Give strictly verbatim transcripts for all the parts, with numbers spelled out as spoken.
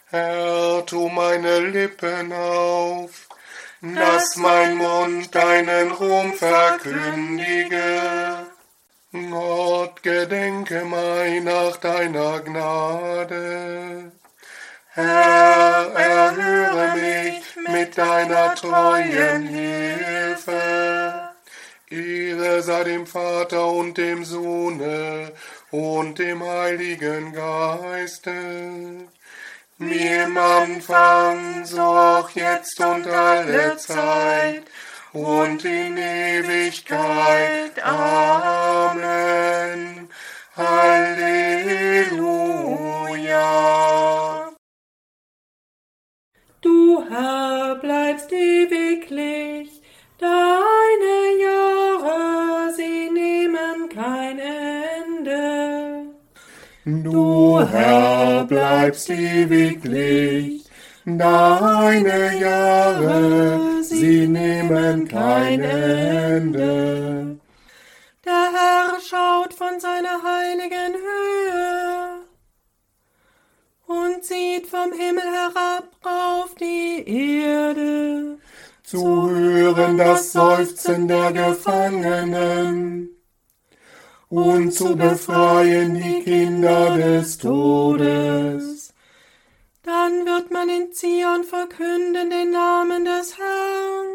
Herr, tu meine Lippen auf, dass mein Mund deinen Ruhm verkündige. Gott, gedenke mein nach deiner Gnade. Herr, erhöre mich mit deiner treuen Hilfe. Ehre sei dem Vater und dem Sohne und dem Heiligen Geiste, wie im Anfang, so auch jetzt und alle Zeit und in Ewigkeit. Amen. Halleluja. Du, Herr, bleibst ewiglich, deine Jahre, sie nehmen kein Ende. Du, Herr, bleibst ewiglich, deine Jahre, sie nehmen kein Ende. Der Herr schaut von seiner heiligen Höhe und sieht vom Himmel herab auf die Erde, zu hören das Seufzen der Gefangenen und zu befreien die Kinder des Todes. Dann wird man in Zion verkünden den Namen des Herrn,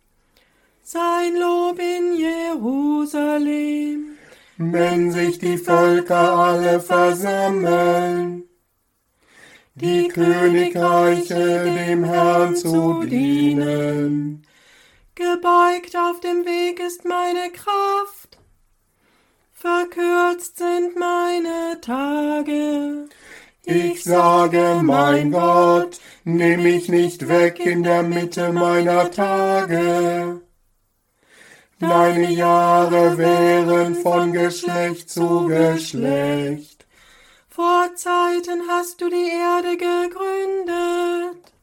sein Lob in Jerusalem. Wenn sich die Völker alle versammeln, die Königreiche dem Herrn zu dienen. Gebeugt auf dem Weg ist meine Kraft, verkürzt sind meine Tage. Ich sage, mein Gott, nimm mich nicht weg in der Mitte meiner Tage. Deine Jahre wären von Geschlecht zu Geschlecht. Vor Zeiten hast du die Erde gegründet,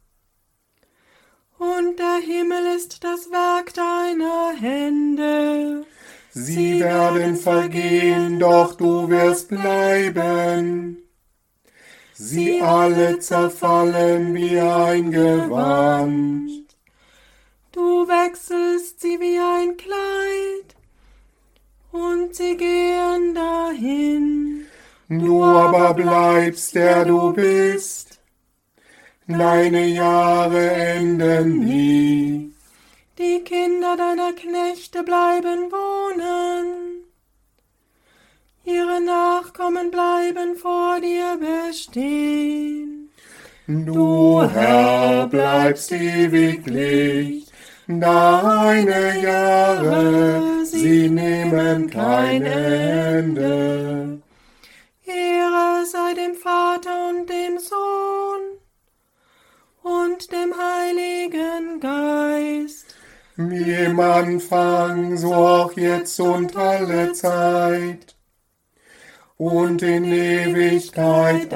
und der Himmel ist das Werk deiner Hände. Sie werden vergehen, doch du wirst bleiben. Sie alle zerfallen wie ein Gewand. Du wechselst sie wie ein Kleid, und sie gehen dahin. Du aber bleibst, der du bist. Deine Jahre enden nie. Die Kinder deiner Knechte bleiben wohnen. Ihre Nachkommen bleiben vor dir bestehen. Du, Herr, bleibst ewiglich. Deine Jahre, sie nehmen kein Ende. Ehre sei dem Vater und dem Sohn und dem Heiligen Geist. Wie im Anfang, so auch jetzt und alle Zeit und in Ewigkeit.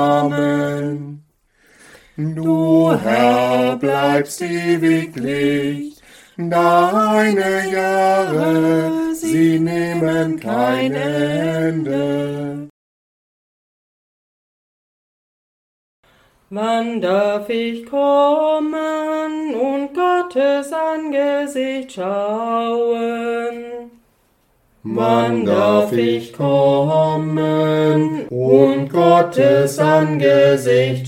Amen. Du, Herr, bleibst ewiglich, deine Jahre, sie nehmen kein Ende. Wann darf ich kommen und Gottes Angesicht schauen? Wann darf ich kommen und Gottes Angesicht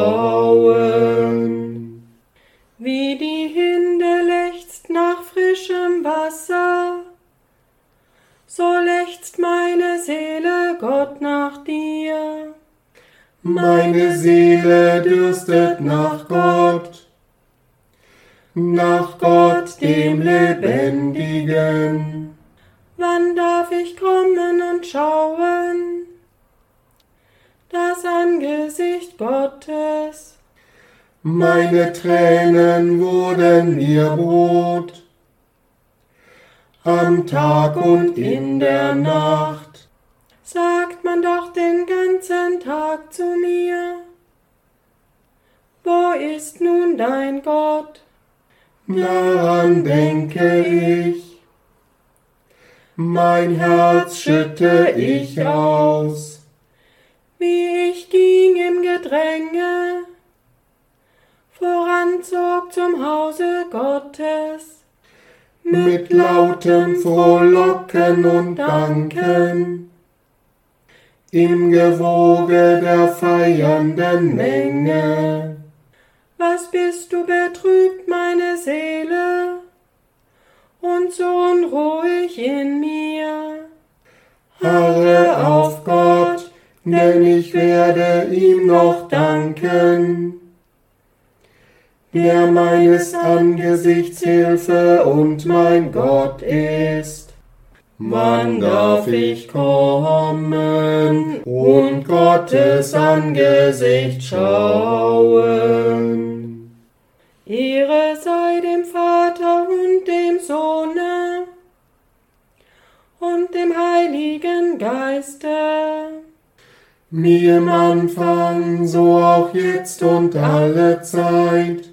schauen? Wie die Hinde lechzt nach frischem Wasser, so lechzt meine Seele Gott nach dir. Meine Seele dürstet nach Gott, nach Gott dem Lebendigen. Wann darf ich kommen und schauen das Angesicht Gottes? Meine Tränen wurden mir Brot, am Tag und in der Nacht. Sagt man doch den ganzen Tag zu mir, wo ist nun dein Gott? Daran denke ich, mein Herz schütte ich aus. Wie ich ging im Gedränge, zum Hause Gottes, mit lautem Frohlocken und Danken, im Gewoge der feiernden Menge. Was bist du betrübt, meine Seele, und so unruhig in mir? Harre auf Gott, denn ich werde ihm noch danken, der meines Angesichts Hilfe und mein Gott ist. Wann darf ich kommen und Gottes Angesicht schauen? Ehre sei dem Vater und dem Sohne und dem Heiligen Geiste, wie im Anfang, so auch jetzt und alle Zeit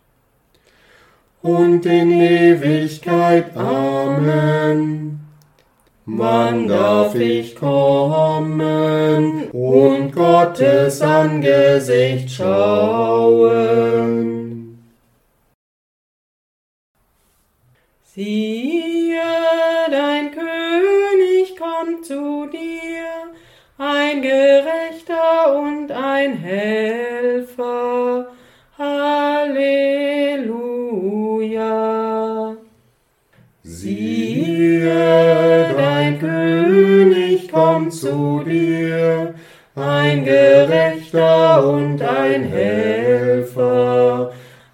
und in Ewigkeit. Amen. Wann darf ich kommen und Gottes Angesicht schauen? Siehe, dein König kommt zu dir, ein Gerechter und ein Helfer. Halleluja. Siehe, dein König kommt zu dir, ein Gerechter und ein Helfer.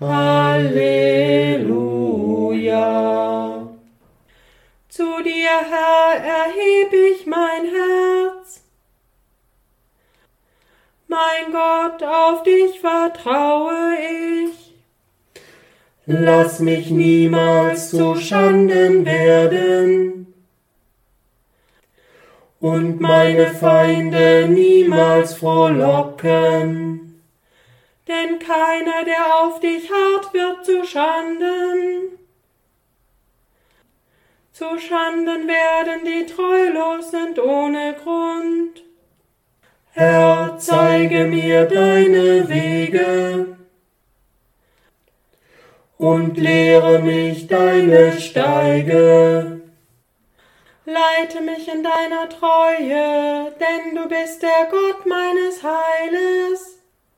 Halleluja. Zu dir, Herr, erheb ich mein Herz. Mein Gott, auf dich vertraue ich. Lass mich niemals zu Schanden werden und meine Feinde niemals frohlocken. Denn keiner, der auf dich harrt, wird zu Schanden. Zu Schanden werden die treulos sind ohne Grund. Herr, zeige mir deine Wege und lehre mich deine Steige. Leite mich in deiner Treue, denn du bist der Gott meines Heiles.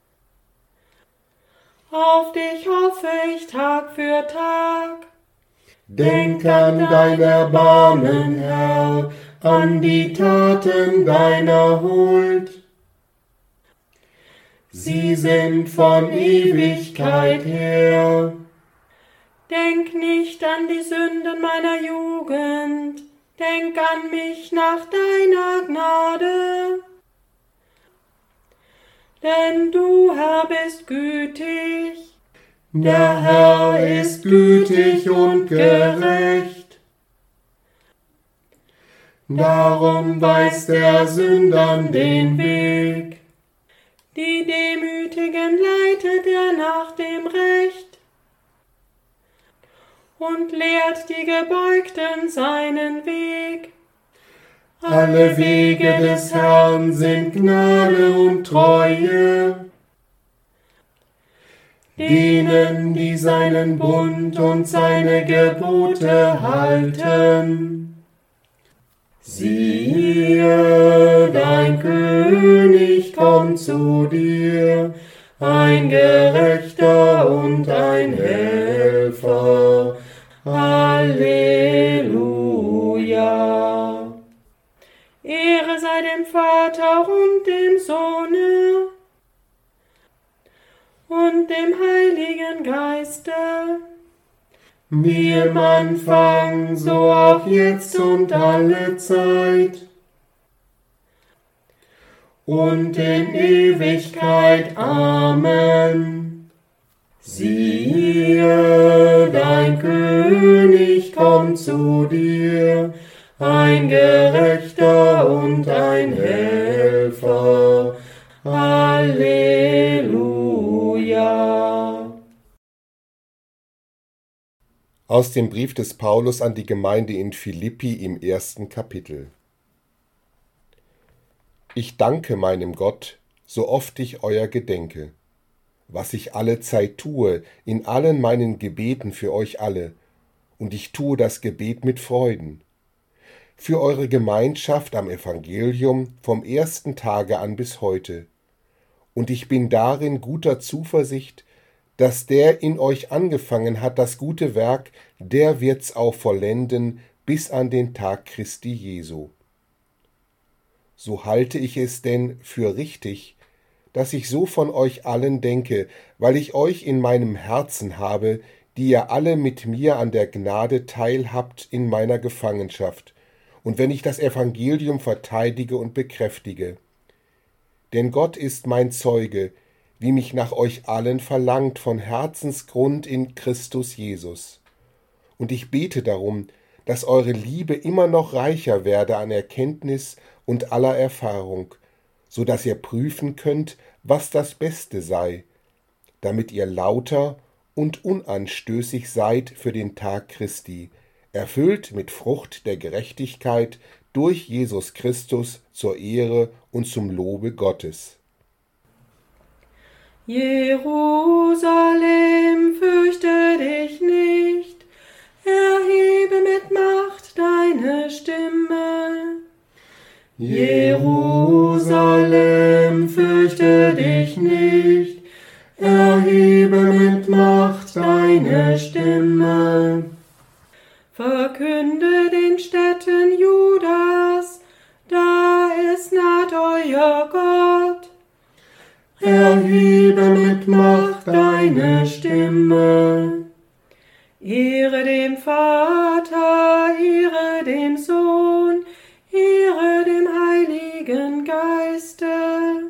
Auf dich hoffe ich Tag für Tag. Denk an dein Erbarmen, Herr, an die Taten deiner Huld. Sie sind von Ewigkeit her. Denk nicht an die Sünden meiner Jugend, denk an mich nach deiner Gnade. Denn du, Herr, bist gütig. Der Herr ist gütig und gerecht. Darum weist er Sündern den Weg. Die Demütigen leitet er nach dem Recht und lehrt die Gebeugten seinen Weg. Alle Wege des Herrn sind Gnade und Treue, denen, die seinen Bund und seine Gebote halten. Siehe, dein König kommt zu dir, ein Gerechter und ein Helfer. Halleluja. Ehre sei dem Vater und dem Sohne und dem Heiligen Geiste, wie im Anfang, so auch jetzt und alle Zeit und in Ewigkeit. Amen. Siehe, dein König kommt zu dir, ein Gerechter und ein Helfer. Halleluja. Aus dem Brief des Paulus an die Gemeinde in Philippi im ersten Kapitel. Ich danke meinem Gott, so oft ich euer gedenke, was ich alle Zeit tue, in allen meinen Gebeten für euch alle, und ich tue das Gebet mit Freuden. Für eure Gemeinschaft am Evangelium vom ersten Tage an bis heute. Und ich bin darin guter Zuversicht, dass der in euch angefangen hat, das gute Werk, der wird's auch vollenden bis an den Tag Christi Jesu. So halte ich es denn für richtig, dass ich so von euch allen denke, weil ich euch in meinem Herzen habe, die ihr alle mit mir an der Gnade teilhabt in meiner Gefangenschaft, und wenn ich das Evangelium verteidige und bekräftige. Denn Gott ist mein Zeuge, wie mich nach euch allen verlangt von Herzensgrund in Christus Jesus. Und ich bete darum, dass eure Liebe immer noch reicher werde an Erkenntnis und aller Erfahrung, so dass ihr prüfen könnt, was das Beste sei, damit ihr lauter und unanstößig seid für den Tag Christi, erfüllt mit Frucht der Gerechtigkeit durch Jesus Christus zur Ehre und zum Lobe Gottes. Jerusalem, fürchte dich nicht, erhebe mit Macht deine Stimme. Jerusalem, fürchte dich nicht, erhebe mit Macht deine Stimme. Verkünde den Städten Judas, da ist naht euer Gott. Erhebe mit Macht deine Stimme. Ehre dem Vater, ehre dem Sohn, ehre dem Heiligen Geiste.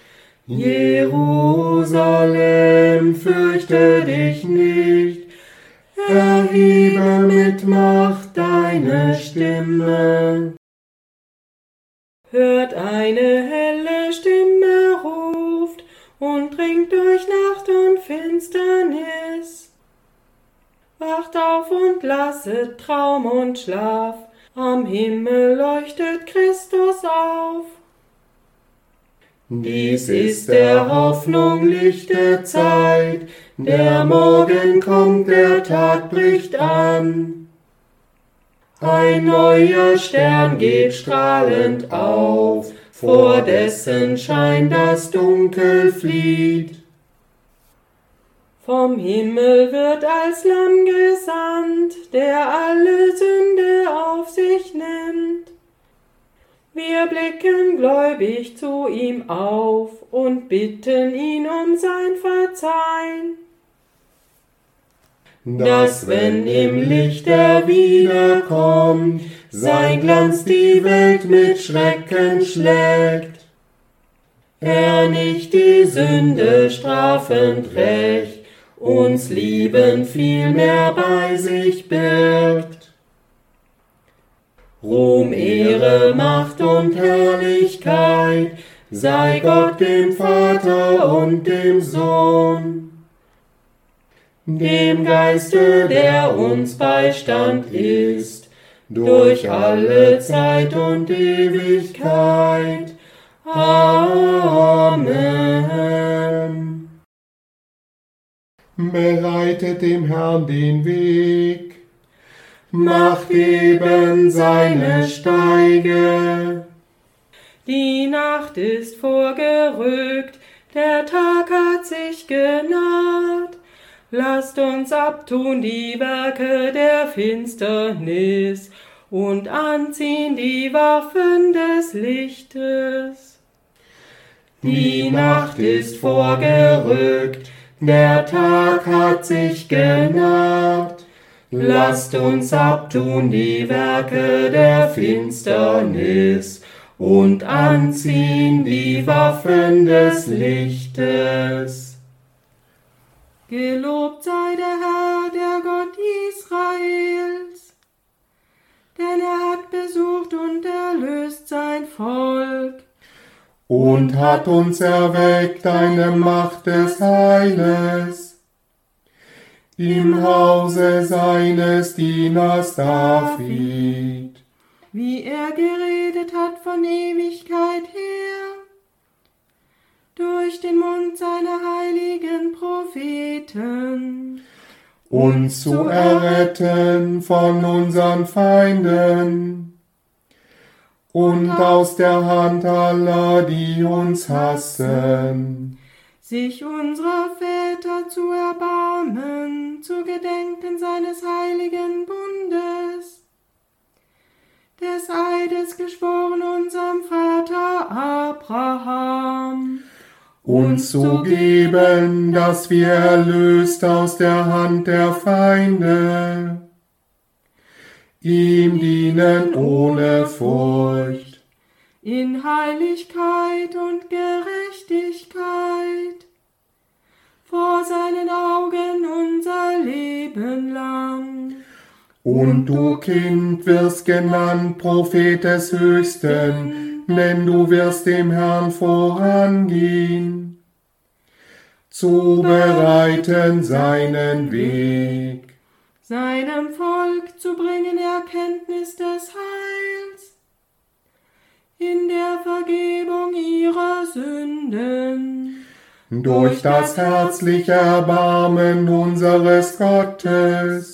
Jerusalem, fürchte dich nicht, erhebe mit Macht deine Stimme. Hört, eine helle Stimme ruft und dringt durch Nacht und Finsternis. Wacht auf und lasset Traum und Schlaf, am Himmel leuchtet Christus auf. Dies ist der Hoffnung Licht der Zeit, der Morgen kommt, der Tag bricht an. Ein neuer Stern geht strahlend auf, vor dessen Schein das Dunkel flieht. Vom Himmel wird als Lamm gesandt, der alle Sünde auf sich nimmt. Wir blicken gläubig zu ihm auf und bitten ihn um sein Verzeihen. Dass, wenn im Licht er wiederkommt, sein Glanz die Welt mit Schrecken schlägt. Er nicht die Sünde strafend rächt, uns lieben vielmehr bei sich birgt. Ruhm, Ehre, Macht und Herrlichkeit sei Gott dem Vater und dem Sohn, dem Geiste, der uns Beistand ist, durch alle Zeit und Ewigkeit. Amen. Bereitet dem Herrn den Weg, macht eben seine Steige. Die Nacht ist vorgerückt, der Tag hat sich genaht. Lasst uns abtun die Werke der Finsternis und anziehen die Waffen des Lichtes. Die Nacht ist vorgerückt, der Tag hat sich genaht. Lasst uns abtun die Werke der Finsternis und anziehen die Waffen des Lichtes. Gelobt sei der Herr, der Gott Israels, denn er hat besucht und erlöst sein Volk. Und hat uns erweckt eine Macht des Heiles, im Hause seines Dieners David, wie er geredet hat von Ewigkeit her, durch den Mund seiner heiligen Propheten, uns zu erretten von unseren Feinden und aus der Hand aller, die uns hassen, sich unserer Väter zu erbarmen, zu gedenken seines heiligen Bundes, des Eides geschworen unserem Vater Abraham, uns zu geben, dass wir erlöst aus der Hand der Feinde, ihm dienen ohne Furcht, in Heiligkeit und Gerechtigkeit, vor seinen Augen unser Leben lang. Und du, Kind, wirst genannt Prophet des Höchsten, denn du wirst dem Herrn vorangehen, zu bereiten seinen Weg, seinem Volk zu bringen Erkenntnis des Heils, in der Vergebung ihrer Sünden, durch das herzliche Erbarmen unseres Gottes.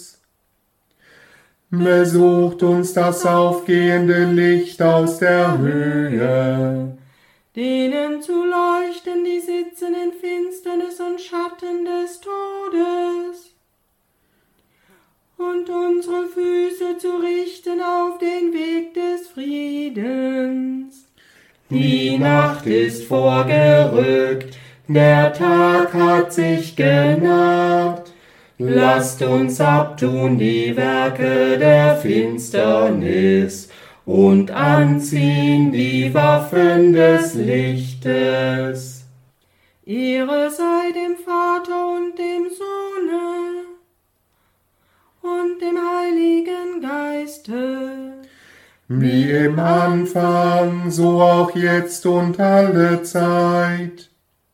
Besucht uns das aufgehende Licht aus der Höhe, denen zu leuchten, die sitzen in Finsternis und Schatten des Todes, und unsere Füße zu richten auf den Weg des Friedens. Die Nacht ist vorgerückt, der Tag hat sich genaht. Lasst uns abtun die Werke der Finsternis und anziehen die Waffen des Lichtes. Ehre sei dem Vater und dem Sohne und dem Heiligen Geiste, wie im Anfang, so auch jetzt und alle Zeit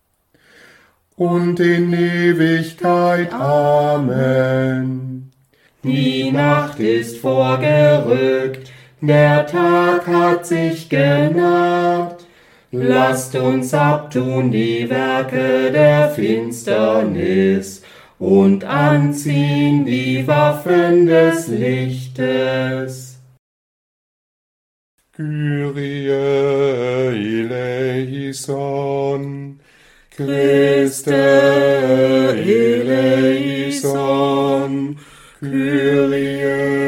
und in Ewigkeit. Amen. Die Nacht ist vorgerückt, der Tag hat sich genaht. Lasst uns abtun die Werke der Finsternis und anziehen die Waffen des Lichtes. Kyrie eleison, Christe eleison, Kyrie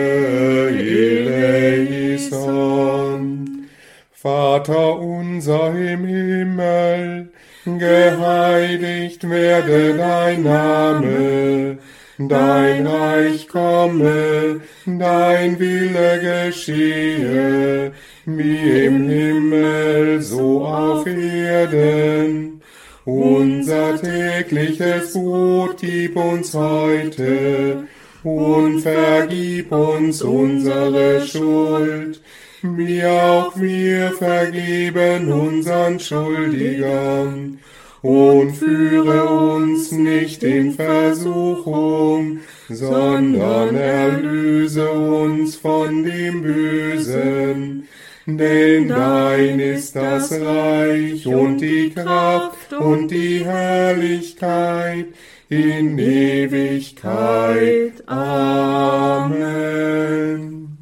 eleison. Vater unser im Himmel, geheiligt werde dein Name, dein Reich komme, dein Wille geschehe, wie im Himmel, so auf Erden. Unser tägliches Brot gib uns heute und vergib uns unsere Schuld, wie auch wir vergeben unseren Schuldigern. Und führe uns nicht in Versuchung, sondern erlöse uns von dem Bösen. Denn dein ist das Reich und die Kraft und die Herrlichkeit in Ewigkeit. Amen.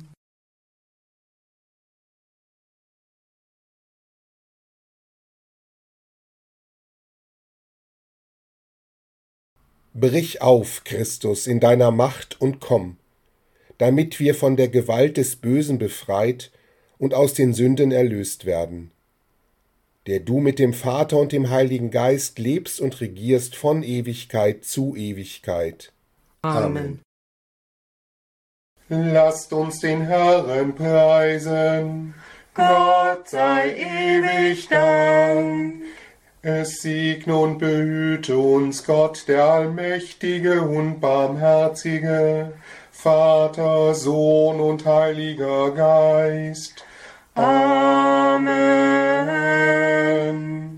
Brich auf, Christus, in deiner Macht und komm, damit wir von der Gewalt des Bösen befreit und aus den Sünden erlöst werden, der du mit dem Vater und dem Heiligen Geist lebst und regierst von Ewigkeit zu Ewigkeit. Amen. Lasst uns den Herrn preisen, Gott sei ewig Dank. Es segne und behüte uns Gott, der Allmächtige und Barmherzige, Vater, Sohn und Heiliger Geist. Amen.